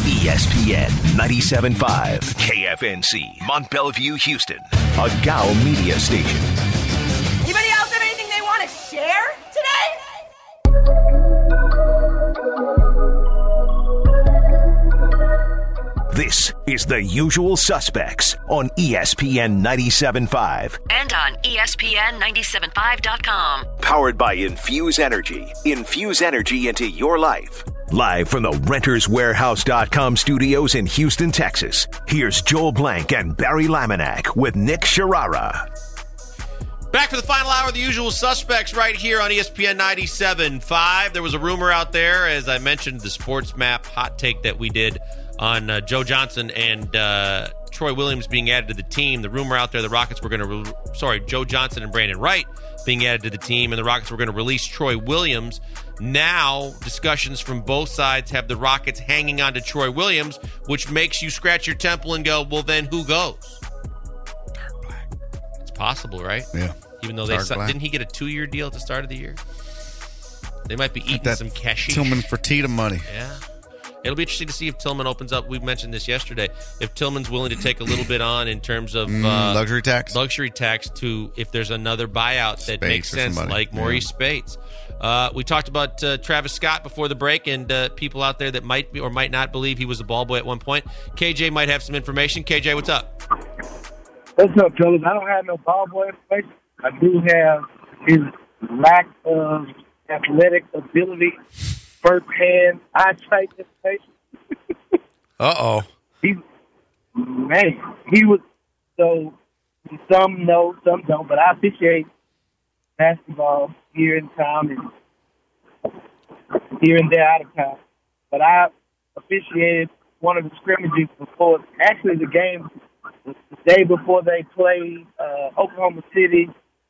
ESPN 97.5, KFNC, Mont Bellevue, Houston, a GOW media station. Anybody else have anything they want to share today? This is The Usual Suspects on ESPN 97.5. And on ESPN975.com. Powered by Infuse Energy. Infuse energy into your life. Live from the RentersWarehouse.com studios in Houston, Texas. Here's Joel Blank and Barry Laminack with Nick Sharara. Back for the final hour of The Usual Suspects right here on ESPN 97.5. There was a rumor out there, as I mentioned, the Sports Map hot take that we did on Joe Johnson and Troy Williams being added to the team. The rumor out there, the Rockets were going to, Joe Johnson and Brandon Wright being added to the team, and the Rockets were going to release Troy Williams. Now, discussions from both sides have the Rockets hanging on to Troy Williams, which makes you scratch your temple and go, well, then who goes? Dark black. It's possible, right? Yeah. Even though didn't he get a 2-year deal at the start of the year? They might be eating some cashish. Tillman Fertitta money. Yeah. It'll be interesting to see if Tillman opens up. We mentioned this yesterday. If Tillman's willing to take a little bit on in terms of luxury tax to if there's another buyout that makes sense, like Maurice Spates. We talked about Travis Scott before the break, and people out there that might be or might not believe he was a ball boy at one point. KJ might have some information. KJ, what's up? What's up, fellas? I don't have no ball boy information. I do have his lack of athletic ability. First-hand eyesight information. Uh-oh. He was, so some know, some don't, but I officiate basketball here in town and here and there out of town. But I officiated one of the scrimmages before, actually the game, the day before they played Oklahoma City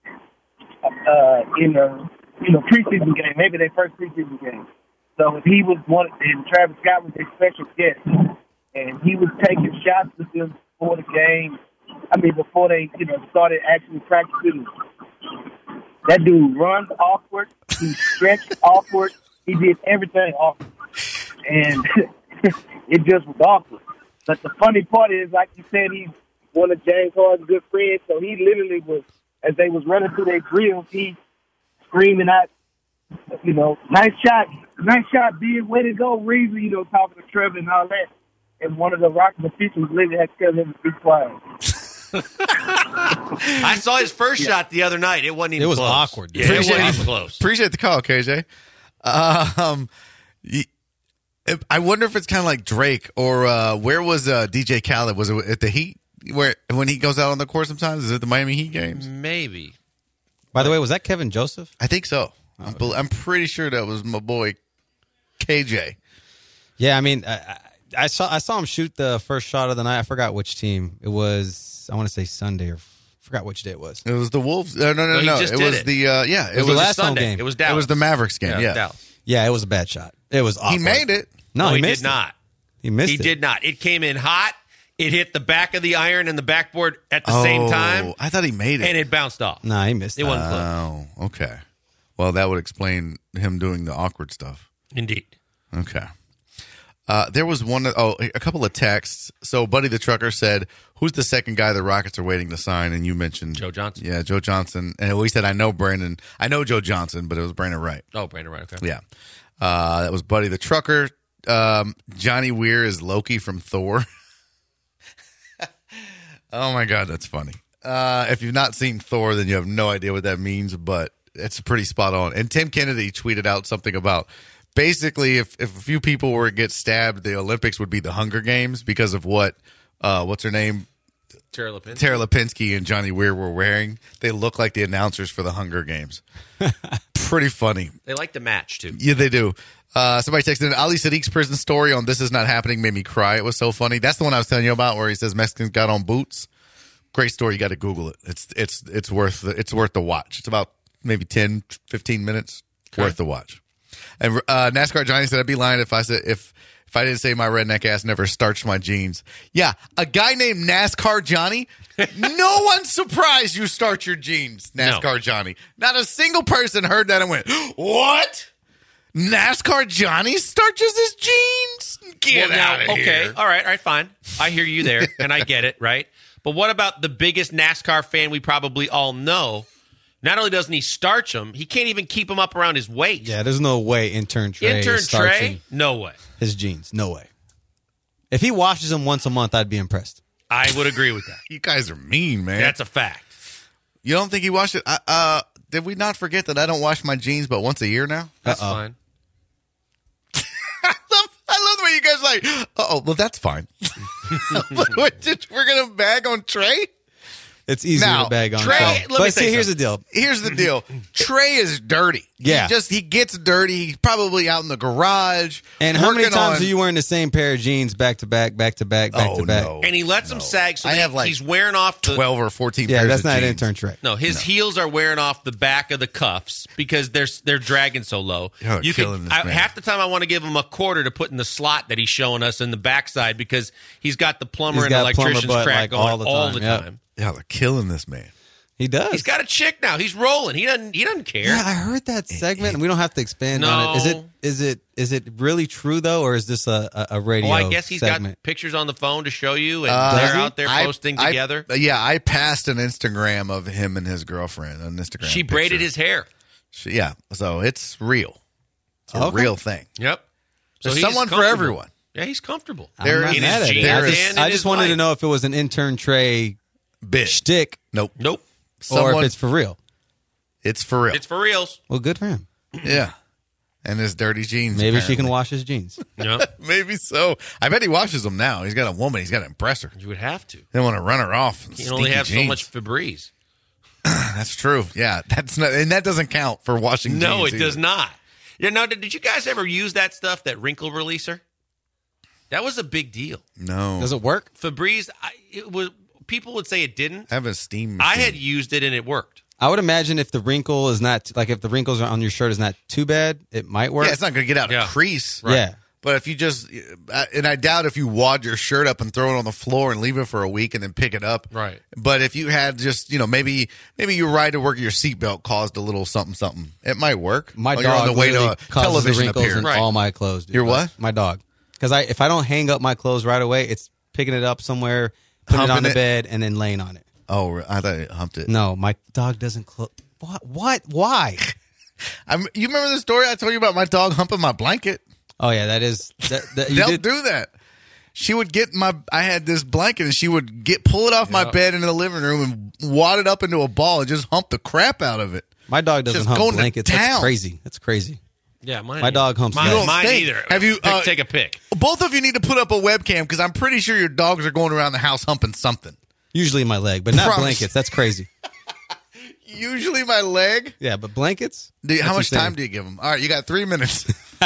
in a preseason game, maybe their first preseason game. So if he was one, and Travis Scott was a special guest, and he was taking shots with them before the game. Before they, started actually practicing. That dude runs awkward. He stretched awkward. He did everything awkward, and it just was awkward. But the funny part is, like you said, he's one of James Harden's good friends. So he literally was, as they was running through their drills, he screaming out, nice shot, big, way to go, Reasley, talking to Trevor and all that. And one of the Rockets officials literally had to tell him to be quiet. I saw his first shot the other night. It wasn't even close. It was awkward. Yeah, it wasn't even close. Appreciate the call, KJ. I wonder if it's kind of like Drake or where was DJ Khaled? Was it at the Heat? When he goes out on the court sometimes? Is it the Miami Heat games? Maybe. By the way, was that Kevin Joseph? I think so. I'm pretty sure that was my boy KJ. Yeah, I saw him shoot the first shot of the night. I forgot which team it was. I want to say Sunday or forgot which day it was. It was the Wolves. No. It was the it was the last home game. It was Dallas. It was the Mavericks game. Yeah. Dallas. Yeah, it was a bad shot. It was awkward. He made it. No, he did not. He missed it. He did not. It came in hot. It hit the back of the iron and the backboard at the same time. I thought he made it. And it bounced off. No, he missed it. It wasn't close. Oh, okay. Well, that would explain him doing the awkward stuff. Indeed. Okay. There was a couple of texts. So Buddy the Trucker said, who's the second guy the Rockets are waiting to sign? And you mentioned Joe Johnson. Yeah, Joe Johnson. And we said, I know Joe Johnson, but it was Brandon Wright. Oh, Brandon Wright. Okay. Yeah. That was Buddy the Trucker. Johnny Weir is Loki from Thor. Oh, my God, that's funny. If you've not seen Thor, then you have no idea what that means, but it's pretty spot on. And Tim Kennedy tweeted out something about basically if a few people were to get stabbed, the Olympics would be the Hunger Games because of what's her name? Tara Lipinski. Tara Lipinski and Johnny Weir were wearing. They look like the announcers for the Hunger Games. Pretty funny. They like to match, too. Yeah, they do. Somebody texted in, Ali Sadiq's prison story on This Is Not Happening made me cry. It was so funny. That's the one I was telling you about where he says Mexicans got on boots. Great story. You got to Google it. It's worth the watch. It's about maybe 10, 15 minutes worth the watch. And NASCAR Johnny said, I'd be lying if I didn't say my redneck ass never starched my jeans. Yeah, a guy named NASCAR Johnny. No one's surprised you starch your jeans, NASCAR Johnny. Not a single person heard that and went, what? NASCAR Johnny starches his jeans? Get out of okay. here. All right, fine. I hear you there, and I get it, right? But what about the biggest NASCAR fan we probably all know? Not only doesn't he starch them, he can't even keep them up around his waist. Yeah, there's no way intern Trey is starching No way. his jeans. No way. If he washes them once a month, I'd be impressed. I would agree with that. You guys are mean, man. That's a fact. You don't think he washed it? Did we not forget that I don't wash my jeans but once a year now? That's fine. I love the way you guys are like, well, that's fine. But we're going to bag on Trey? It's easier Now, to bag on. Trey, Trey. let me But say see, here's the deal. Here's the deal. Trey is dirty. Yeah. He gets dirty. He's probably out in the garage. And how many working times on- are you wearing the same pair of jeans back to back, back to back, back to back? No. And he lets them sag, so I have like he's wearing off the 12 or 14 Yeah, pairs that's of not an jeans. intern Trey. No, his heels are wearing off the back of the cuffs because they're dragging so low. You're killing this man. Half the time I want to give him a quarter to put in the slot that he's showing us in the backside because he's got the plumber He's and got plumber electrician's butt, crack like, going all the time. time. Y'all are killing this man. He does. He's got a chick now. He's rolling. He doesn't care. Yeah, I heard that segment, and we don't have to expand on it. No. Is it really true though, or is this a radio? Well, I guess he's segment? got pictures on the phone to show you, and Does they're he? out there posting together. I passed an Instagram of him and his girlfriend on Instagram. She braided his hair. So it's real. It's a Okay. real thing. Yep. So There's he's someone for comfortable. everyone. Yeah, he's comfortable. There I'm not is- in his mad at it. jeans there is- and in I his just wanted to life. know if it was an intern Trey Bit. shtick Nope. Nope. or if it's for real. It's for real. It's for reals. Well, good for him. Yeah. And his dirty jeans. Maybe she can apparently. wash his jeans. Yep. Maybe so. I bet he washes them now. He's got a woman. He's got to impress her. You would have to. They don't want to run her off. You can only have so much Febreze. That's true. Yeah, that's not, and that doesn't count for washing. No, jeans it does either. not. Yeah. Now, did you guys ever use that stuff, that wrinkle releaser? That was a big deal. No, Does it work? Febreze, it was. People would say it didn't. I have a steam. I machine. had used it and it worked. I would imagine if the wrinkle is not if the wrinkles on your shirt is not too bad, it might work. Yeah, it's not going to get out Yeah. a crease. Yeah. But if you just, and I doubt if you wad your shirt up and throw it on the floor and leave it for a week and then pick it up. Right. But if you had just, maybe your ride to work, your seatbelt caused a little something. It might work. My You're dog on the way to literally a causes the television wrinkles appearance. in Right. all my clothes. Dude. Your what? My dog. Because if I don't hang up my clothes right away, it's picking it up somewhere, putting it on Humping the it? bed, and then laying on it. Oh, I thought it humped it. No, my dog doesn't close. What? Why? You remember the story I told you about my dog humping my blanket? Oh yeah, that is. You They'll did, do that. She would get I had this blanket and she would pull it off my bed into the living room and wad it up into a ball and just hump the crap out of it. my dog doesn't Just hump going to blankets. town. That's crazy. That's crazy. Yeah, mine. My dog humps Mine, You don't mine think. either. Have you, take a pic? Both of you need to put up a webcam because I'm pretty sure your dogs are going around the house humping something. Usually my leg, but not Promise. blankets. That's crazy. Usually my leg. Yeah, but blankets. How much insane. time do you give them? All right, you got 3 minutes.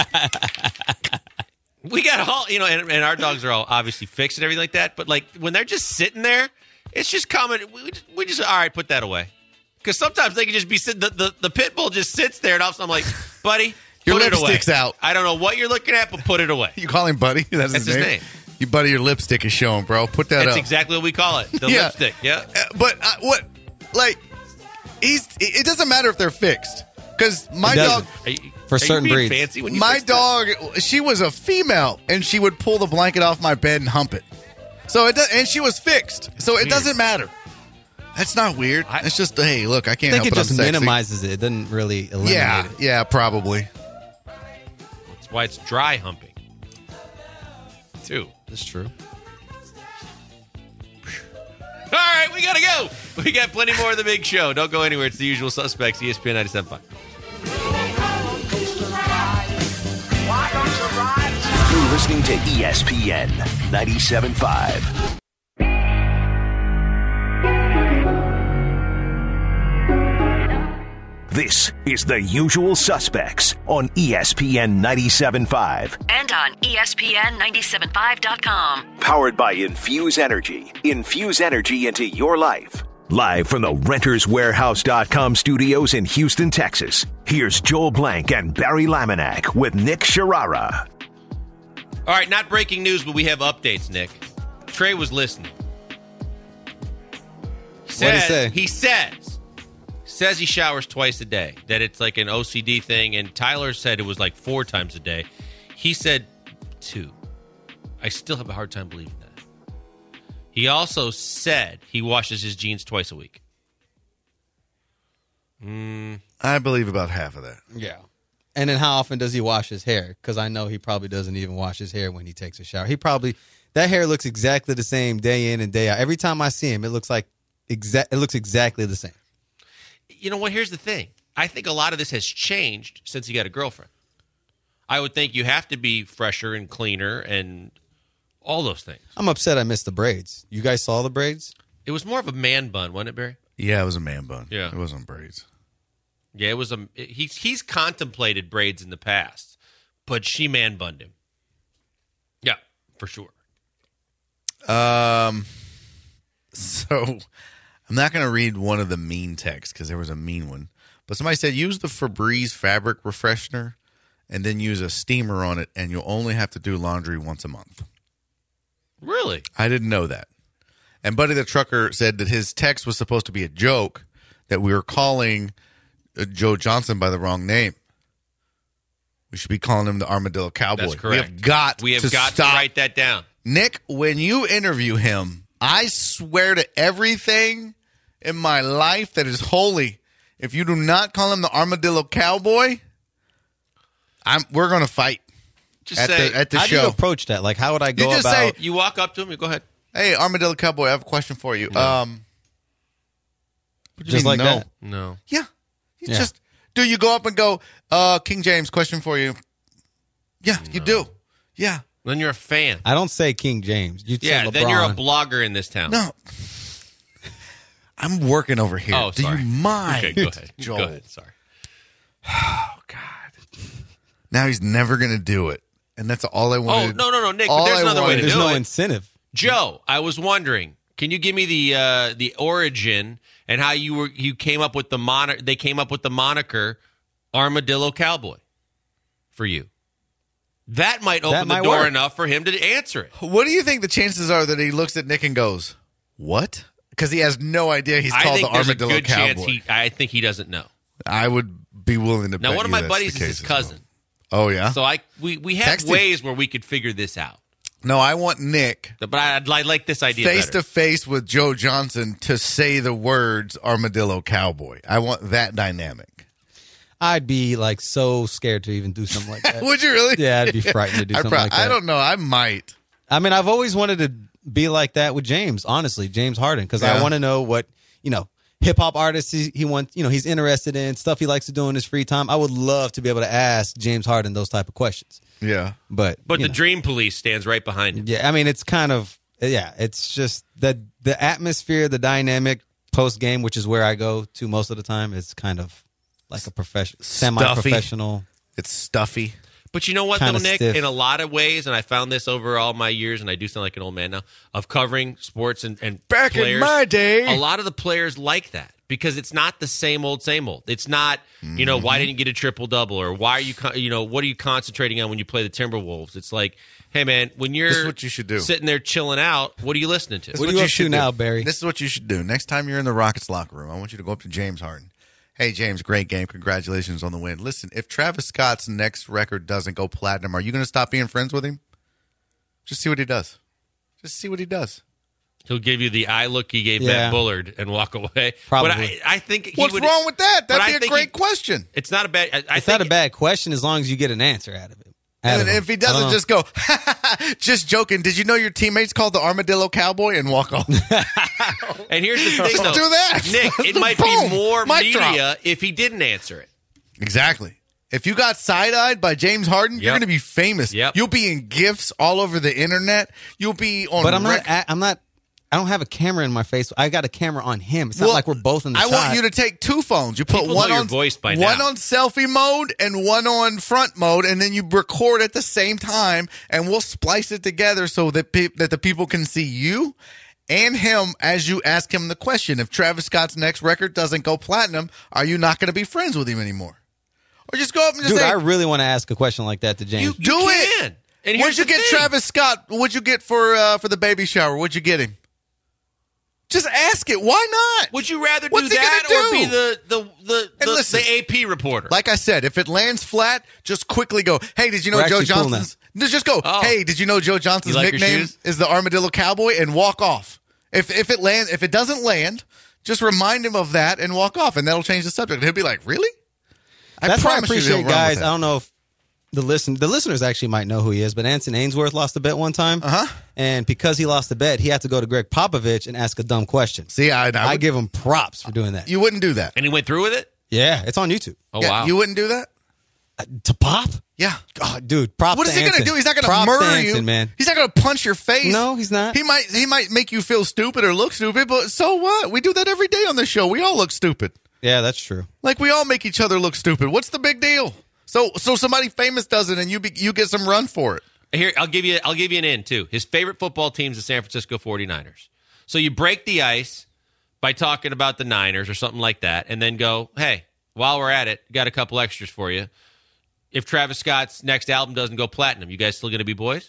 We got all, and our dogs are all obviously fixed and everything like that. But like when they're just sitting there, it's just common. We just all right, put that away. Because sometimes they can just be sitting. The pit bull just sits there, and all of a sudden I'm like, buddy, Your put it away. lipstick's out. I don't know what you're looking at, but put it away. You call him Buddy? That's That's his name. You Buddy, your lipstick is showing, bro. Put that That's up. exactly what we call it. The Yeah. lipstick. Yeah. But what, like, it doesn't matter if they're fixed. Because my It dog, doesn't. For certain being breeds. fancy when you my fix that? dog, she was a female, and she would pull the blanket off my bed and hump it. So and she was fixed. So it doesn't matter. That's not weird. It's just, hey, look, I can't I think help it it. just I'm sexy. minimizes it. It doesn't really eliminate Yeah, it. yeah, probably. That's why it's dry humping. Too. That's true. All right, we gotta go. We got plenty more of the big show. Don't go anywhere. It's the usual suspects. ESPN 97.5. You're listening to ESPN 97.5. This is The Usual Suspects on ESPN 97.5. And on ESPN975.com. Powered by Infuse Energy. Infuse energy into your life. Live from the RentersWarehouse.com studios in Houston, Texas. Here's Joel Blank and Barry Laminack with Nick Sharara. All right, not breaking news, but we have updates, Nick. Trey was listening. What'd he say? He says says he showers twice a day, that it's like an OCD thing, and Tyler said it was like 4 times a day. He said 2. I still have a hard time believing that. He also said he washes his jeans twice a week. I believe about half of that. Yeah. And then how often does he wash his hair? Because I know he probably doesn't even wash his hair when he takes a shower. That hair looks exactly the same day in and day out. Every time I see him, it looks exactly the same. You know what? Here's the thing. I think a lot of this has changed since he got a girlfriend. I would think you have to be fresher and cleaner and all those things. I'm upset I missed the braids. You guys saw the braids? It was more of a man bun, wasn't it, Barry? Yeah, it was a man bun. Yeah. It wasn't braids. Yeah, it was he's contemplated braids in the past, but she man bunned him. Yeah, for sure. So I'm not going to read one of the mean texts because there was a mean one. But somebody said use the Febreze fabric refreshener and then use a steamer on it, and you'll only have to do laundry once a month. Really? I didn't know that. And Buddy the Trucker said that his text was supposed to be a joke, that we were calling Joe Johnson by the wrong name. We should be calling him the Armadillo Cowboy. That's correct. We have got to write that down. Nick, when you interview him, I swear to everything in my life that is holy, if you do not call him the Armadillo Cowboy, we're going to fight. Just at say, the how show. do you approach that? Like, how would I go You just about? say- you walk up to him, you go ahead. Hey, Armadillo Cowboy, I have a question for you. No. What do you Just mean, like no? that? No. Yeah. Yeah. Do you go up and go, King James, question for you? Yeah, you do. Yeah. Then you're a fan. I don't say King James. You say Yeah, LeBron. then you're a blogger in this town. No. I'm working over here. Oh, do sorry. you mind? Okay, go ahead. Joel? Go ahead. Sorry. Oh, God. Now he's never going to do it. And that's all I Oh, wanted. no, Nick, all but there's I another way wanted- to There's do no it. incentive. Joe, I was wondering, can you give me the origin and how you came up with the they came up with the moniker Armadillo Cowboy for you? That might open the door enough for him to answer it. What do you think the chances are that he looks at Nick and goes, what? Because he has no idea he's I called think the there's a Armadillo good Cowboy. chance I think he doesn't know. I would be willing to bet Now, one of you my that's buddies the is case his as well. cousin. Oh, yeah? So we have Text him. ways where we could figure this out. No, I want Nick But I like this idea face better. to face with Joe Johnson to say the words Armadillo Cowboy. I want that dynamic. I'd be like so scared to even do something like that. Would you really? Yeah, I'd be frightened to do something like that. I don't know. I might. I mean, I've always wanted to be like that with James, honestly, James Harden, because Yeah. I want to know what, hip hop artists he wants, he's interested in, stuff he likes to do in his free time. I would love to be able to ask James Harden those type of questions. Yeah. But the Dream Police stands right behind him. yeah, I mean, it's kind of, it's just the atmosphere, the dynamic post game, which is where I go to most of the time, is kind of like a semi-professional. It's stuffy. But you know what, though, Kinda Nick? stiff. In a lot of ways, and I found this over all my years, and I do sound like an old man now, of covering sports and Back players, in my day. a lot of the players like that because it's not the same old, same old. It's not, why didn't you get a triple-double, or why are you, what are you concentrating on when you play the Timberwolves? It's like, hey, man, when you're This is what you should do. sitting there chilling out, what are you listening to? This is What are you up to should now, do. Barry? This is what you should do. Next time you're in the Rockets locker room, I want you to go up to James Harden. Hey, James, great game. Congratulations on the win. Listen, if Travis Scott's next record doesn't go platinum, are you going to stop being friends with him? Just see what he does. Just see what he does. He'll give you the eye look he gave Yeah. Matt Bullard and walk away. Probably. But I think he What's would, wrong with that? but I That'd be a think great question. It's not a bad. I It's think not a bad question as long as you get an answer out of it. And if he doesn't, just go, just joking. Did you know your teammates called the Armadillo Cowboy and walk off? And here's the thing, Let's though. do that. Nick, it might be Boom. more Mic media drop. if he didn't answer it. Exactly. If you got side-eyed by James Harden, you're Yep. going to be famous. Yep. You'll be in GIFs all over the internet. You'll be on But I'm rec- not. I don't have a camera in my face. I got a camera on him. It's not like we're both in the I shot. want you to take two phones. You put People one know your on voice by one now. on selfie mode and one on front mode, and then you record at the same time, and we'll splice it together so that that the people can see you and him as you ask him the question. If Travis Scott's next record doesn't go platinum, are you not going to be friends with him anymore? Or just go up and just Dude, say, I really want to ask a question like that to James. You do it. can. And What'd here's you the get thing. Travis Scott? What'd you get for the baby shower? What'd you get him? Just ask it. Why not? Would you rather What's do he that gonna or do? be listen, the AP reporter? Like I said, if it lands flat, just quickly go, hey, did you know We're Joe actually cool Johnson's... Just go, hey, did you know Joe Johnson's You like your nickname shoes? is the Armadillo Cowboy? And walk off. If it doesn't land, just remind him of that and walk off, and that'll change the subject. He'll be like, really? That's why I promise you he'll appreciate run with guys. that. I don't know if the listeners actually might know who he is, but Anson Ainsworth lost a bet one time. And because he lost the bet, he had to go to Greg Popovich and ask a dumb question. See, I give him props for doing that. You wouldn't do that. And he went through with it? Yeah, it's on YouTube. Oh, Yeah, wow. You wouldn't do that? To Pop? Yeah. God, dude, props What is to he going to Anson. do? He's not going to Props murder Anson, you, man. He's not going to punch your face. No, he's not. He might make you feel stupid or look stupid, but so what? We do that every day on this show. We all look stupid. Yeah, that's true. Like we all make each other look stupid. What's the big deal? So somebody famous does it, and you get some run for it. Here, I'll give you an in, too. His favorite football team's the San Francisco 49ers. So you break the ice by talking about the Niners or something like that, and then go, hey, while we're at it, got a couple extras for you. If Travis Scott's next album doesn't go platinum, you guys still going to be boys?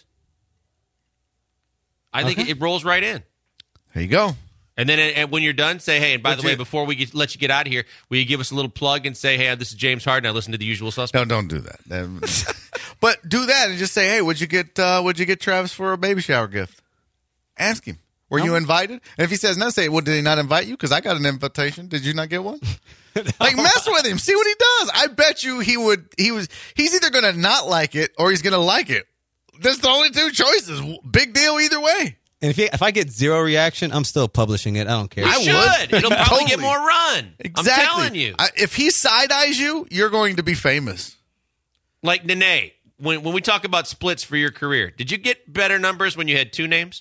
I think it rolls right in. There you go. And then and when you're done, say, hey, and by the way, before we let you get out of here, will you give us a little plug and say, hey, this is James Harden. I listen to The Usual Suspects. No, don't do that. But do that and just say, hey, would you get Travis for a baby shower gift? Ask him. Were you invited? And if he says no, say, well, did he not invite you? Because I got an invitation. Did you not get one? Like, mess with him. See what he does. I bet you he's either going to not like it or he's going to like it. There's the only two choices. Big deal either way. And if I get zero reaction, I'm still publishing it. I don't care. You should. It'll probably Totally. get more run. Exactly. I'm telling you. If he side-eyes you, you're going to be famous. Like Nene, when we talk about splits for your career, did you get better numbers when you had two names?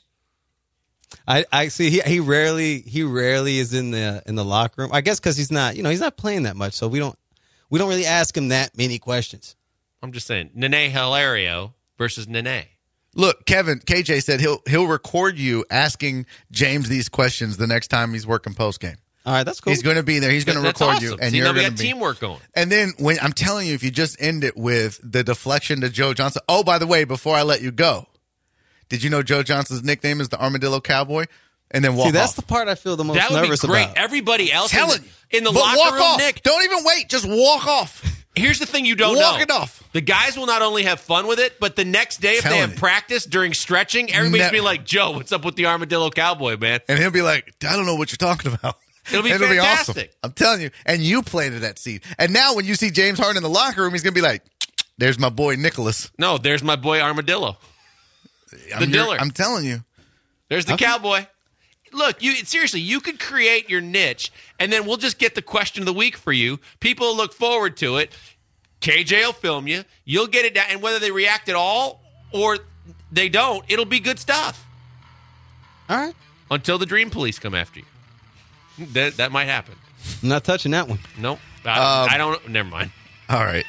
I see. He rarely is in the locker room. I guess because he's not playing that much, so we don't really ask him that many questions. I'm just saying, Nene Hilario versus Nene. Look, KJ said he'll record you asking James these questions the next time he's working post game. All right, that's cool. He's going to be there. He's going to That's record awesome. you, and See, you're now we going got to be teamwork going. And then when I'm telling you, if you just end it with the deflection to Joe Johnson. Oh, by the way, before I let you go, did you know Joe Johnson's nickname is the Armadillo Cowboy? And then walk See, that's off. the part I feel the most That would be nervous great. about. Everybody else Telling you. in the But locker walk room, off. Nick. Don't even wait. Just walk off. Here's the thing you don't know. Walk it off. The guys will not only have fun with it, but the next day, if they Telling have you. practice during stretching, everybody's Ne- be like, Joe, what's up with the Armadillo Cowboy, man? And he'll be like, I don't know what you're talking about. It'll be awesome. fantastic. I'm telling you. And you planted that seed. And now when you see James Harden in the locker room, he's going to be like, there's my boy Nicholas. No, there's my boy Armadillo. Diller. I'm telling you. There's the cowboy. Look, seriously, you could create your niche, and then we'll just get the question of the week for you. People will look forward to it. KJ will film you. You'll get it down, and whether they react at all or they don't, it'll be good stuff. All right. Until the Dream Police come after you. That might happen. I'm not touching that one. Nope. I don't. Never mind. All right.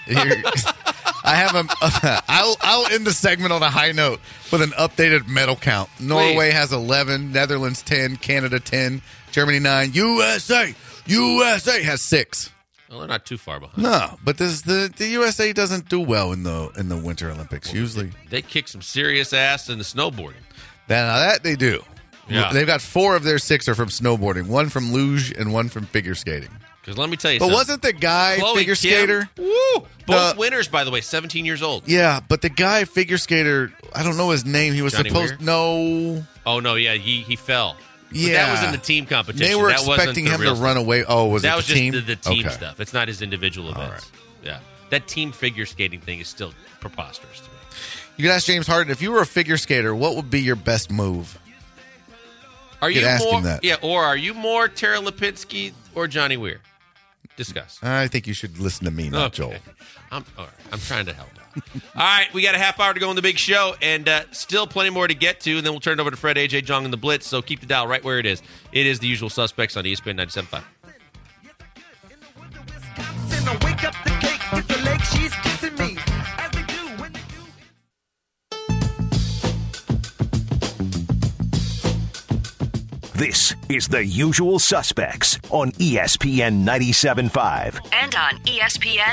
I have I'll end the segment on a high note with an updated medal count. Norway has 11, Netherlands 10, Canada 10, Germany 9, USA has 6. Well, they're not too far behind. No, but the USA doesn't do well in the Winter Olympics usually. They kick some serious ass in the snowboarding. That they do. Yeah. They've got 4 of their 6 are from snowboarding, 1 from luge and 1 from figure skating. Because let me tell you But something. wasn't the guy Chloe figure Kim, skater? Woo! Both winners, by the way, 17 years old. Yeah, but the guy figure skater, I don't know his name. He was Johnny supposed Weir? No. Oh, no, yeah, he fell. But Yeah. that was in the team competition. They were that expecting wasn't the him real to run away. Oh, was that it was the just team? the team Okay. stuff. It's not his individual events. right. Yeah. That team figure skating thing is still preposterous to me. You could ask James Harden, if you were a figure skater, what would be your best move? Are could you ask more him that. Yeah, or are you more Tara Lipinski or Johnny Weir? Discuss. I think you should listen to me, not Joel. I'm all right. I'm trying to help out. All right, we got a half hour to go in the big show, and still plenty more to get to, and then we'll turn it over to Fred, AJ, Jong, and the Blitz, so keep the dial right where it is. It is The Usual Suspects on ESPN 97.5. Wake up the cake, get the leg, she's kissing me. As they do when they do. This is The Usual Suspects on ESPN 97.5. And on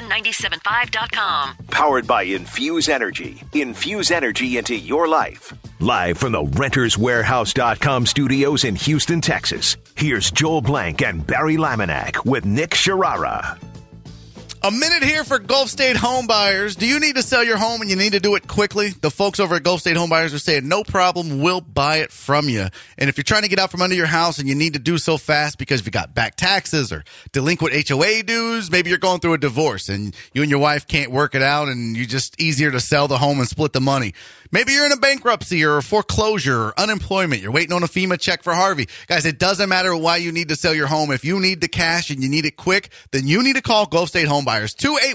ESPN975.com. Powered by Infuse Energy. Infuse energy into your life. Live from the RentersWarehouse.com studios in Houston, Texas, here's Joel Blank and Barry Laminack with Nick Sharara. A minute here for Gulf State home buyers. Do you need to sell your home and you need to do it quickly? The folks over at Gulf State Home Buyers are saying, no problem, we'll buy it from you. And if you're trying to get out from under your house and you need to do so fast because you got back taxes or delinquent HOA dues, maybe you're going through a divorce and you and your wife can't work it out and you're just easier to sell the home and split the money. Maybe you're in a bankruptcy or a foreclosure or unemployment. You're waiting on a FEMA check for Harvey. Guys, it doesn't matter why you need to sell your home. If you need the cash and you need it quick, then you need to call Gulf State Home Buyers.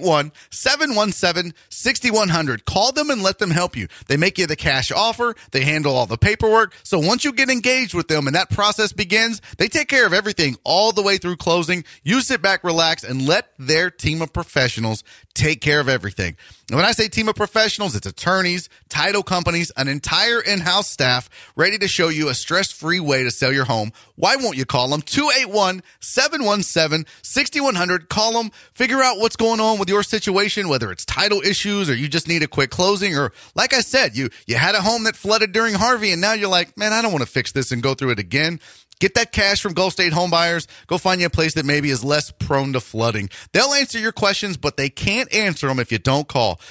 281-717-6100. Call them and let them help you. They make you the cash offer. They handle all the paperwork. So once you get engaged with them and that process begins, they take care of everything all the way through closing. You sit back, relax, and let their team of professionals take care of everything. And when I say team of professionals, it's attorneys, title companies, an entire in-house staff ready to show you a stress-free way to sell your home. Why won't you call them? 281-717-6100. Call them. Figure out what's going on with your situation, whether it's title issues or you just need a quick closing. Or, like I said, you had a home that flooded during Harvey, and now you're like, man, I don't want to fix this and go through it again. Get that cash from Gulf State Home Buyers. Go find you a place that maybe is less prone to flooding. They'll answer your questions, but they can't answer them if you don't call.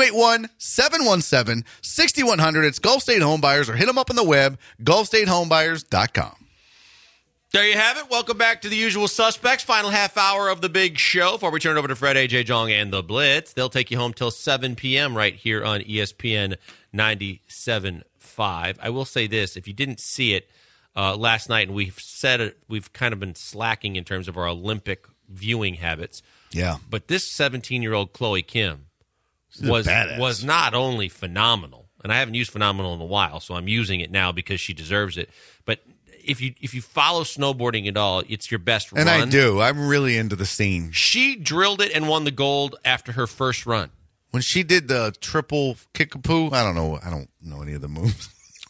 281-717-6100. It's Gulf State Home Buyers, or hit them up on the web, gulfstatehomebuyers.com. There you have it. Welcome back to the usual suspects. Final half hour of the big show before we turn it over to Fred, AJ, Jong, and the Blitz. They'll take you home till 7 p.m. right here on ESPN 97.5. I will say this. If you didn't see it, last night, and we've said it, we've kind of been slacking in terms of our Olympic viewing habits. Yeah. But this 17-year-old Chloe Kim was not only phenomenal, and I haven't used phenomenal in a while, so I'm using it now because she deserves it. But if you follow snowboarding at all, it's your best run. And I do. I'm really into the scene. She drilled it and won the gold after her first run. When she did the triple kickapoo, I don't know any of the moves.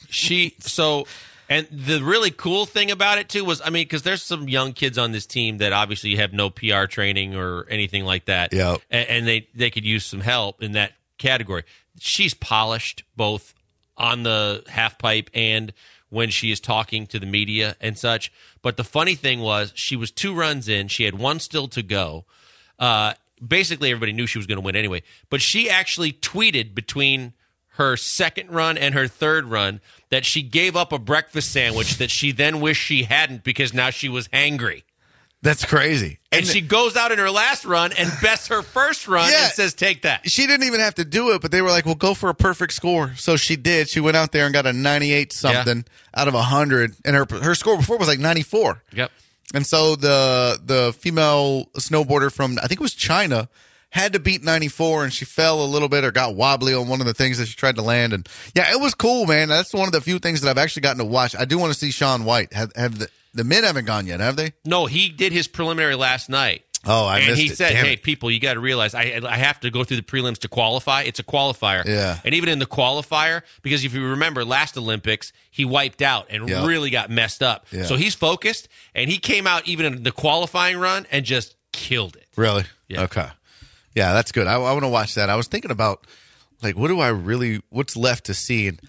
And the really cool thing about it, too, was, I mean, because there's some young kids on this team that obviously have no PR training or anything like that. Yeah. And they could use some help in that category. She's polished both on the half pipe and when she is talking to the media and such. But the funny thing was, she was 2 runs in. She had 1 still to go. Basically, everybody knew she was going to win anyway. But she actually tweeted between her second run and her third run that she gave up a breakfast sandwich that she then wished she hadn't because now she was hangry. That's crazy. And she goes out in her last run and bests her first run and says, take that. She didn't even have to do it, but they were like, well, go for a perfect score. So she did. She went out there and got a 98-something out of 100. And her score before was like 94. Yep. And so the female snowboarder from, I think it was China, had to beat 94, and she fell a little bit or got wobbly on one of the things that she tried to land. And, yeah, it was cool, man. That's one of the few things that I've actually gotten to watch. I do want to see Shaun White. Have the men haven't gone yet, have they? No, he did his preliminary last night. Oh, I missed it. And he said, hey, people, you got to realize I have to go through the prelims to qualify. It's a qualifier. Yeah. And even in the qualifier, because if you remember last Olympics, he wiped out and really got messed up. Yeah. So he's focused, and he came out even in the qualifying run and just killed it. Really? Yeah. Okay. Yeah, that's good. I want to watch that. I was thinking about, like, what's left to see? And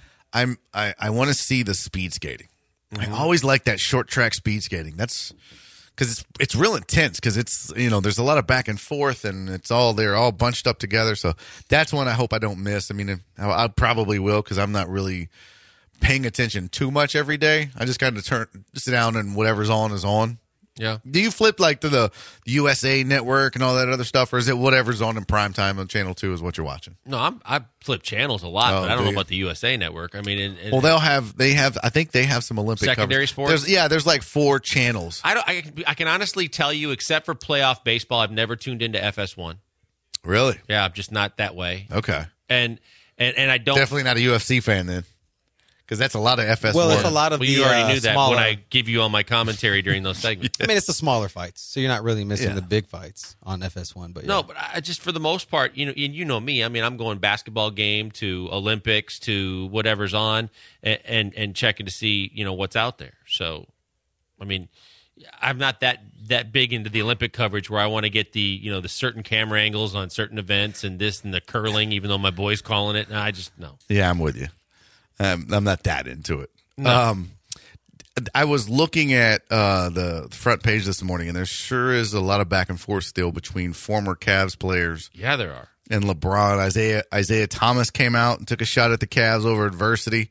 I want to see the speed skating. Mm-hmm. I always like that short track speed skating. That's because it's real intense because it's, there's a lot of back and forth and they're all bunched up together. So that's one I hope I don't miss. I mean, I probably will because I'm not really paying attention too much every day. I just kind of sit down and whatever's on is on. Yeah. Do you flip like to the USA Network and all that other stuff, or is it whatever's on in prime time on Channel 2 is what you're watching? No, I flip channels a lot, but I don't know about the USA Network. I mean, well, I think they have some Olympic secondary coverage. sports. There's like 4 channels. I can honestly tell you, except for playoff baseball, I've never tuned into FS1. Really? Yeah, I'm just not that way. Okay. And I don't definitely not a UFC fan then. Because that's a lot of FS1. Well, it's a lot of you already knew that smaller, when I give you all my commentary during those segments. I mean, it's the smaller fights, so you're not really missing the big fights on FS1. But no, but I just for the most part, you know me. I mean, I'm going basketball game to Olympics to whatever's on, and checking to see what's out there. So, I mean, I'm not that big into the Olympic coverage where I want to get the the certain camera angles on certain events and this and the curling, even though my boy's calling it. And I just no. Yeah, I'm with you. I'm not that into it. No. I was looking at the front page this morning, and there sure is a lot of back and forth still between former Cavs players. Yeah, there are. And LeBron. Isaiah Thomas came out and took a shot at the Cavs over adversity.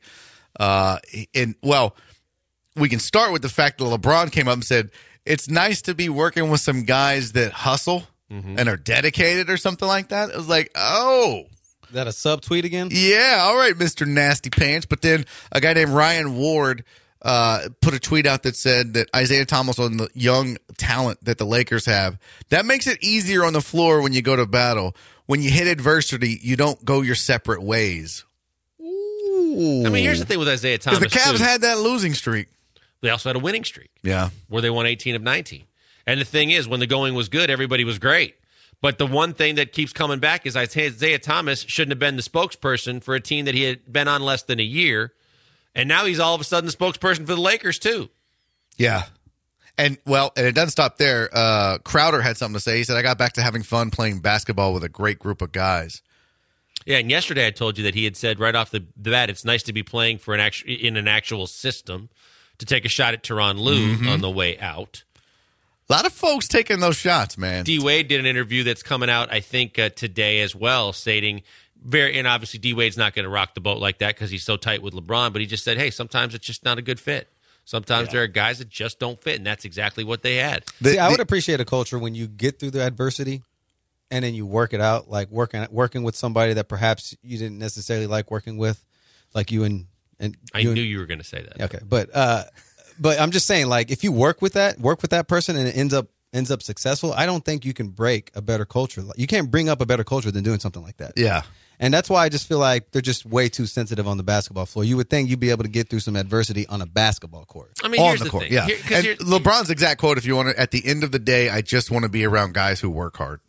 We can start with the fact that LeBron came up and said, it's nice to be working with some guys that hustle and are dedicated or something like that. It was like, oh. Is that a subtweet again? Yeah, all right, Mr. Nasty Pants. But then a guy named Ryan Ward put a tweet out that said that Isaiah Thomas on the young talent that the Lakers have, that makes it easier on the floor when you go to battle. When you hit adversity, you don't go your separate ways. Ooh. I mean, here's the thing with Isaiah Thomas. Because the Cavs had that losing streak. They also had a winning streak. Yeah. Where they won 18 of 19. And the thing is, when the going was good, everybody was great. But the one thing that keeps coming back is Isaiah Thomas shouldn't have been the spokesperson for a team that he had been on less than a year. And now he's all of a sudden the spokesperson for the Lakers, too. Yeah. And it doesn't stop there. Crowder had something to say. He said, I got back to having fun playing basketball with a great group of guys. Yeah, and yesterday I told you that he had said right off the bat, it's nice to be playing for in an actual system, to take a shot at Tyronn Lue on the way out. A lot of folks taking those shots, man. D. Wade did an interview that's coming out, I think, today as well, stating and obviously D. Wade's not going to rock the boat like that because he's so tight with LeBron, but he just said, hey, sometimes it's just not a good fit. Sometimes there are guys that just don't fit, and that's exactly what they had. I would appreciate a culture when you get through the adversity and then you work it out, like working with somebody that perhaps you didn't necessarily like working with, like you and I knew you were going to say that. Okay, but I'm just saying, like, if you work with that person and it ends up successful, I don't think you can break a better culture. You can't bring up a better culture than doing something like that. Yeah. And that's why I just feel like they're just way too sensitive on the basketball floor. You would think you'd be able to get through some adversity on a basketball court. I mean, here's the court, thing. Yeah. And LeBron's exact quote, if you want to, at the end of the day, I just want to be around guys who work hard.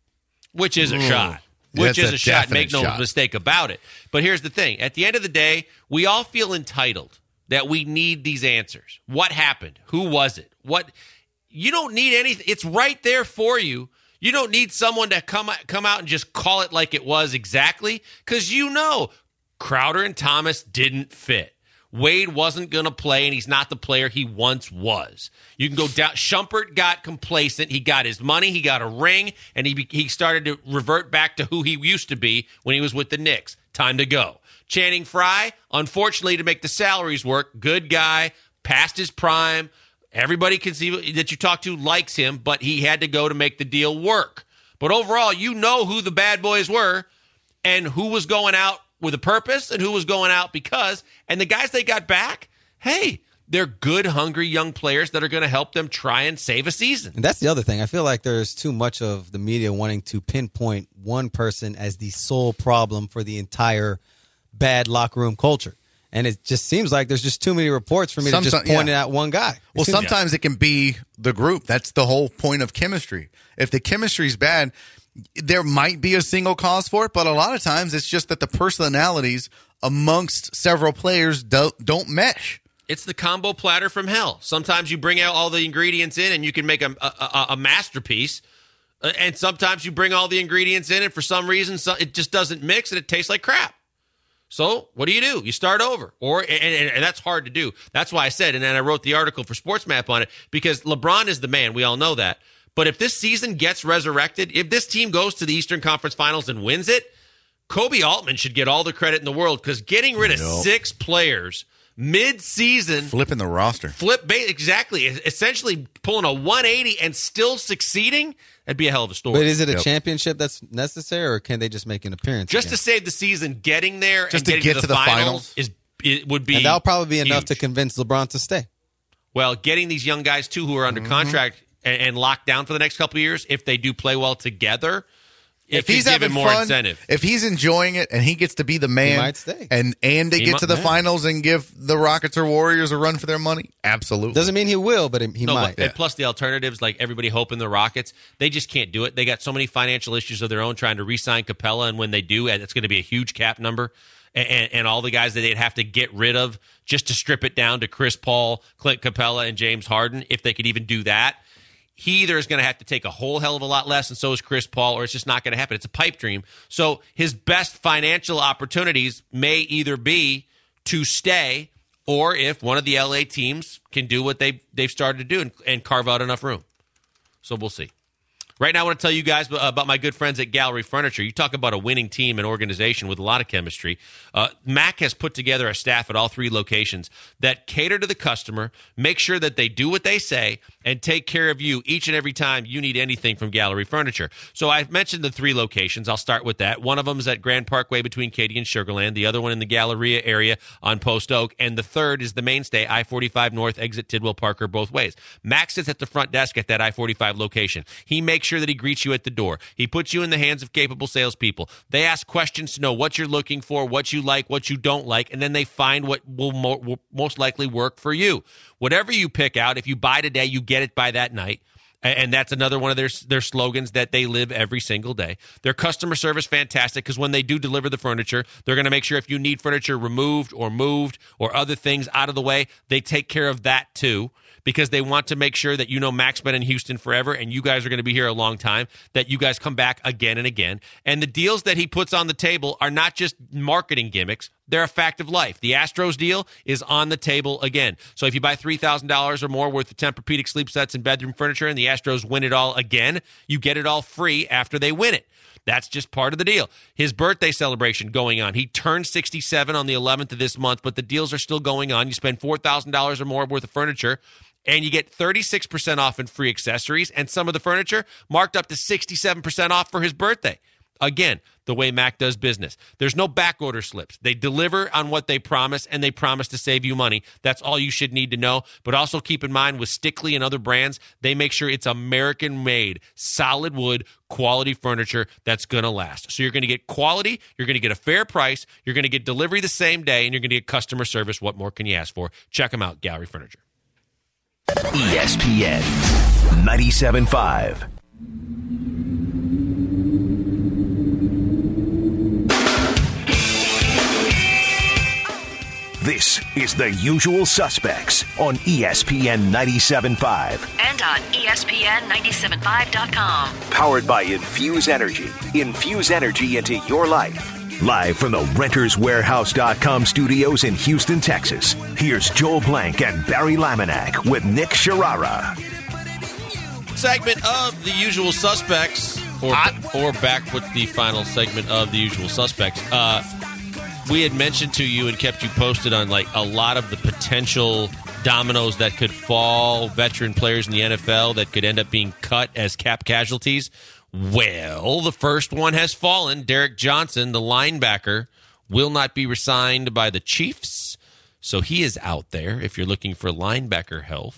Which is a shot. Which is a shot. Make no mistake about it. But here's the thing. At the end of the day, we all feel entitled that we need these answers. What happened? Who was it? What? You don't need anything. It's right there for you. You don't need someone to come out and just call it like it was exactly, because you know Crowder and Thomas didn't fit. Wade wasn't going to play, and he's not the player he once was. You can go down. Shumpert got complacent. He got his money. He got a ring, and he started to revert back to who he used to be when he was with the Knicks. Time to go. Channing Frye, unfortunately, to make the salaries work, good guy, past his prime. Everybody can see that you talk to likes him, but he had to go to make the deal work. But overall, you know who the bad boys were and who was going out with a purpose and who was going out because. And the guys they got back, hey, they're good, hungry young players that are going to help them try and save a season. And that's the other thing. I feel like there's too much of the media wanting to pinpoint one person as the sole problem for the entire bad locker room culture. And it just seems like there's just too many reports for me to just point at one guy. Well, sometimes it can be the group. That's the whole point of chemistry. If the chemistry's bad, there might be a single cause for it, but a lot of times it's just that the personalities amongst several players don't mesh. It's the combo platter from hell. Sometimes you bring out all the ingredients in and you can make a masterpiece. And sometimes you bring all the ingredients in and for some reason it just doesn't mix and it tastes like crap. So what do? You start over. And that's hard to do. That's why I said, and then I wrote the article for SportsMap on it, because LeBron is the man. We all know that. But if this season gets resurrected, if this team goes to the Eastern Conference Finals and wins it, Kobe Altman should get all the credit in the world, because getting rid of 6 players mid-season. Flipping the roster. Exactly. Essentially pulling a 180 and still succeeding. That'd be a hell of a story. But is it a championship that's necessary, or can they just make an appearance? Just to save the season, getting there just and to get to the finals would be. And that'll probably be enough huge to convince LeBron to stay. Well, getting these young guys, too, who are under contract and locked down for the next couple of years, if they do play well together, if he's having more fun, incentive. If he's enjoying it and he gets to be the man, he might stay. And they get to the finals and give the Rockets or Warriors a run for their money, absolutely. Doesn't mean he will, but he might. And plus the alternatives, like everybody hoping the Rockets, they just can't do it. They got so many financial issues of their own trying to re-sign Capella, and when they do, it's going to be a huge cap number. And all the guys that they'd have to get rid of just to strip it down to Chris Paul, Clint Capella, and James Harden, if they could even do that. He either is going to have to take a whole hell of a lot less, and so is Chris Paul, or it's just not going to happen. It's a pipe dream. So his best financial opportunities may either be to stay, or if one of the LA teams can do what they've started to do and carve out enough room. So we'll see. Right now, I want to tell you guys about my good friends at Gallery Furniture. You talk about a winning team and organization with a lot of chemistry. Mac has put together a staff at all 3 locations that cater to the customer, make sure that they do what they say, and take care of you each and every time you need anything from Gallery Furniture. So I've mentioned the 3 locations. I'll start with that. One of them is at Grand Parkway between Katy and Sugar Land. The other one in the Galleria area on Post Oak. And the third is the mainstay, I-45 North, exit Tidwell Parker both ways. Mac sits at the front desk at that I-45 location. He makes sure that he greets you at the door. He puts you in the hands of capable salespeople. They ask questions to know what you're looking for, what you like, what you don't like, and then they find what will most likely work for you. Whatever you pick out, if you buy today, you get it by that night. And that's another one of their slogans that they live every single day. Their customer service, fantastic, because when they do deliver the furniture, they're going to make sure if you need furniture removed or moved or other things out of the way, they take care of that too, because they want to make sure that you know Mac's been in Houston forever and you guys are going to be here a long time, that you guys come back again and again. And the deals that he puts on the table are not just marketing gimmicks. They're a fact of life. The Astros deal is on the table again. So if you buy $3,000 or more worth of Tempur-Pedic sleep sets and bedroom furniture and the Astros win it all again, you get it all free after they win it. That's just part of the deal. His birthday celebration going on. He turned 67 on the 11th of this month, but the deals are still going on. You spend $4,000 or more worth of furniture, and you get 36% off in free accessories, and some of the furniture marked up to 67% off for his birthday. Again, the way Mac does business. There's no back order slips. They deliver on what they promise, and they promise to save you money. That's all you should need to know. But also keep in mind with Stickley and other brands, they make sure it's American-made, solid wood, quality furniture that's going to last. So you're going to get quality, you're going to get a fair price, you're going to get delivery the same day, and you're going to get customer service. What more can you ask for? Check them out, Gallery Furniture. ESPN 97.5. This is The Usual Suspects on ESPN 97.5. And on ESPN975.com. Powered by Infuse Energy. Infuse energy into your life. Live from the RentersWarehouse.com studios in Houston, Texas. Here's Joel Blank and Barry Laminack with Nick Sharara. Segment of The Usual Suspects, or back with the final segment of The Usual Suspects. We had mentioned to you and kept you posted on like a lot of the potential dominoes that could fall, veteran players in the NFL that could end up being cut as cap casualties. Well, the first one has fallen. Derek Johnson, the linebacker, will not be re-signed by the Chiefs, so he is out there. If you're looking for linebacker help,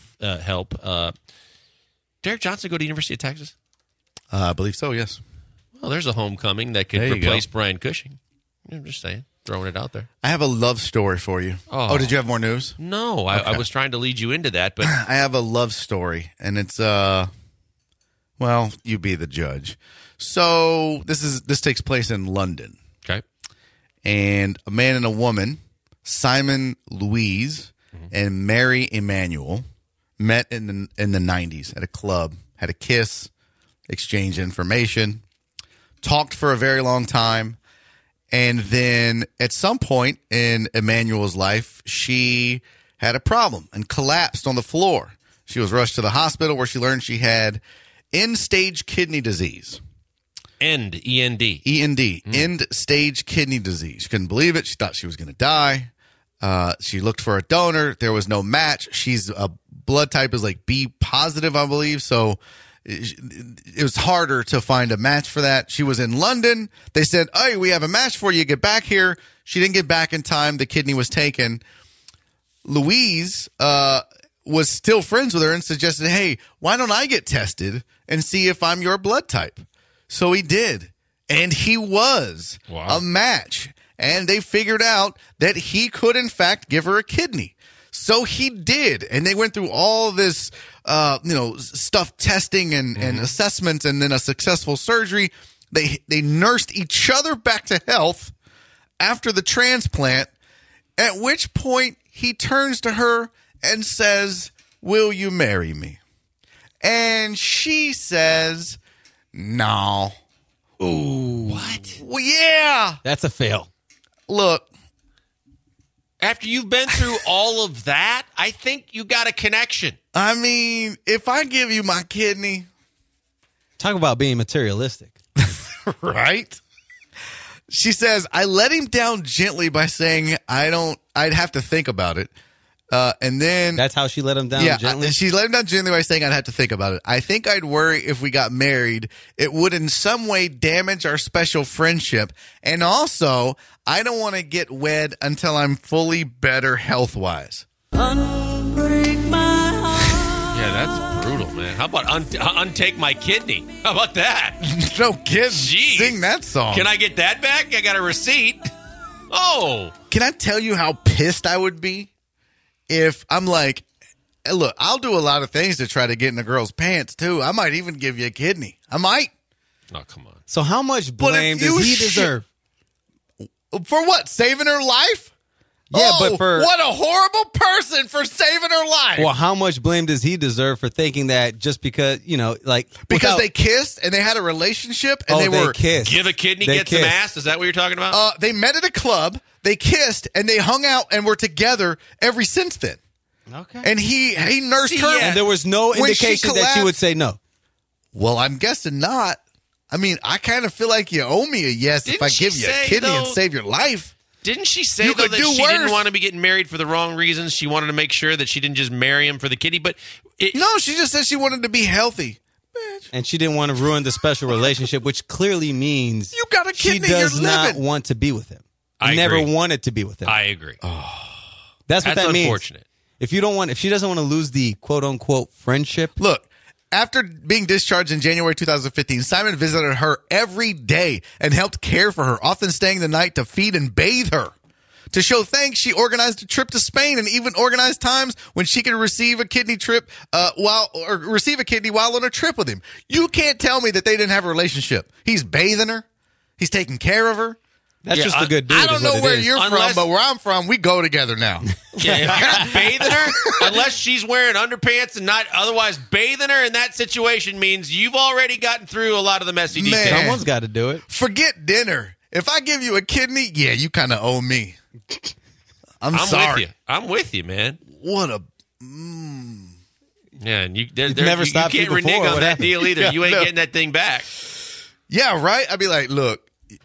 Derek Johnson go to University of Texas? I believe so, yes. Well, there's a homecoming that could replace Brian Cushing. I'm just saying. Throwing it out there. I have a love story for you. Oh, did you have more news? No, okay. I was trying to lead you into that, but I have a love story, and it's well, you be the judge. So this takes place in London. Okay. And a man and a woman, Simon Louise and Mary Emanuel, met in the 90s at a club, had a kiss, exchanged information, talked for a very long time. And then at some point in Emmanuel's life, she had a problem and collapsed on the floor. She was rushed to the hospital where she learned she had end-stage kidney disease. End, E-N-D. E-N-D, end-stage kidney disease. She couldn't believe it. She thought she was going to die. She looked for a donor. There was no match. She's a blood type is like B positive, I believe. So it was harder to find a match for that. She was in London. They said, "Hey, we have a match for you. Get back here." She didn't get back in time. The kidney was taken. Louise was still friends with her and suggested, "Hey, why don't I get tested and see if I'm your blood type?" So he did, and he was a match. And they figured out that he could, in fact, give her a kidney. So he did, and they went through all this, stuff, testing and assessments, and then a successful surgery. They nursed each other back to health after the transplant. At which point he turns to her and says, "Will you marry me?" And she says, "No." Ooh, what? Well, yeah, that's a fail. Look. After you've been through all of that, I think you got a connection. I mean, if I give you my kidney, Talk about being materialistic. right? She says, I let him down gently by saying I'd have to think about it. And then That's how she let him down gently? she let him down gently by saying I'd have to think about it. I think I'd worry if we got married, it would in some way damage our special friendship. And also, I don't want to get wed until I'm fully better health-wise. Yeah, that's brutal, man. How about untake my kidney? How about that? No kidding. Jeez. Sing that song. Can I get that back? I got a receipt. Oh. Can I tell you how pissed I would be if I'm like, hey, look, I'll do a lot of things to try to get in a girl's pants, too. I might even give you a kidney. I might. Oh, come on. So how much But blame if you does he deserve? For what? Saving her life? Yeah, Oh, but for what a horrible person for saving her life. well, how much blame does he deserve for thinking that just because like Because without- they kissed and they had a relationship and they were kissed. Give a kidney, They get some kissed. ass? Is that what you're talking about? they met at a club, they kissed, and they hung out and were together ever since then. Okay. And he nursed See, her. yeah. And there was no When she indication that she collapsed- would say no. Well, I'm guessing not. I mean, I kind of feel like you owe me a yes if Didn't I she give you a say, kidney and though- save your life. Didn't she say, You though, could that do she worse. didn't want to be getting married for the wrong reasons? She wanted to make sure that she didn't just marry him for the kidney. But No, she just said she wanted to be healthy. And she didn't want to ruin the special relationship, which clearly means You got a she kidney, does you're not living. want to be with him. I Never agree. wanted to be with him. I agree. That's what That's that means. unfortunate. If she doesn't want to lose the quote unquote friendship, Look, after being discharged in January 2015, Simon visited her every day and helped care for her, often staying the night to feed and bathe her. To show thanks, she organized a trip to Spain and even organized times when she could receive a kidney while on a trip with him. You can't tell me that they didn't have a relationship. He's bathing her. He's taking care of her. that's Yeah, just a good dude. I don't is know what it where is. you're Unless- from, but where I'm from, we go together now. Yeah, if you're bathing her, unless she's wearing underpants and not otherwise bathing her in that situation means you've already gotten through a lot of the messy Man. details. Someone's got to do it. Forget dinner. If I give you a kidney, yeah, you kind of owe me. I'm sorry. with you. I'm with you, man. What a Yeah, and you never you stopped you can't renege before. on What that happened? deal either. Yeah, You ain't no. getting that thing back. yeah, right. I'd be like, look,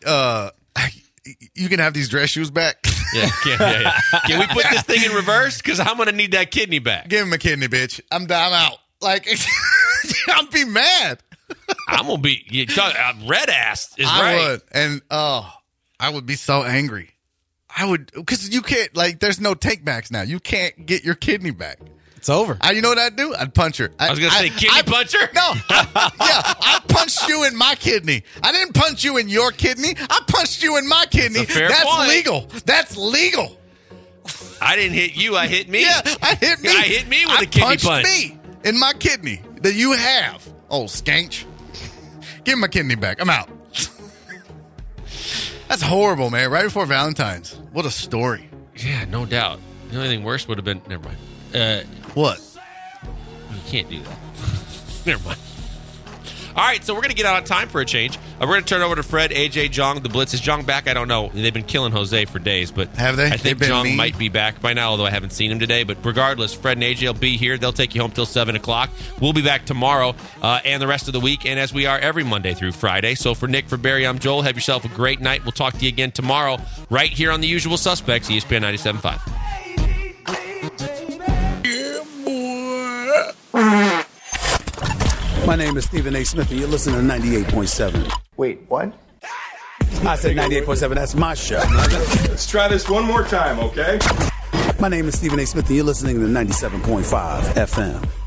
you can have these dress shoes back. Yeah. Can we put this thing in reverse? Because I'm going to need that kidney back. Give him a kidney, bitch. I'm out. Like, I'll be mad. I'm going to be red ass is I right. would, and I would be so angry. I would, because you can't. Like, there's no take backs now. You can't get your kidney back. It's over. You know what I'd do? I'd punch her. I was going to say kidney puncher. No, I punched you in my kidney. I didn't punch you in your kidney. I punched you in my kidney. That's a fair That's point. legal. That's legal. I didn't hit you. I hit me. Yeah, I hit me. I hit me with a kidney punched punch. me in my kidney that you have. Oh, skanch. Give me my kidney back. I'm out. That's horrible, man. Right before Valentine's. What a story. Yeah, no doubt. The only thing worse would have been. Never mind. What? You can't do that. Never mind. All right, so we're going to get out on time for a change. We're going to turn over to Fred, AJ, Jong, the Blitz. Is Jong back? I don't know. They've been killing Jose for days, but Have they? I They've think been Jong mean? might be back by now, although I haven't seen him today. But regardless, Fred and AJ will be here. They'll take you home till 7 o'clock. We'll be back tomorrow and the rest of the week, and as we are every Monday through Friday. So for Nick, for Barry, I'm Joel. Have yourself a great night. We'll talk to you again tomorrow right here on The Usual Suspects, ESPN 97.5. My name is Stephen A. Smith, and you're listening to 98.7. Wait, what? I said 98.7. That's my show. Let's try this one more time, okay? My name is Stephen A. Smith, and you're listening to 97.5 FM.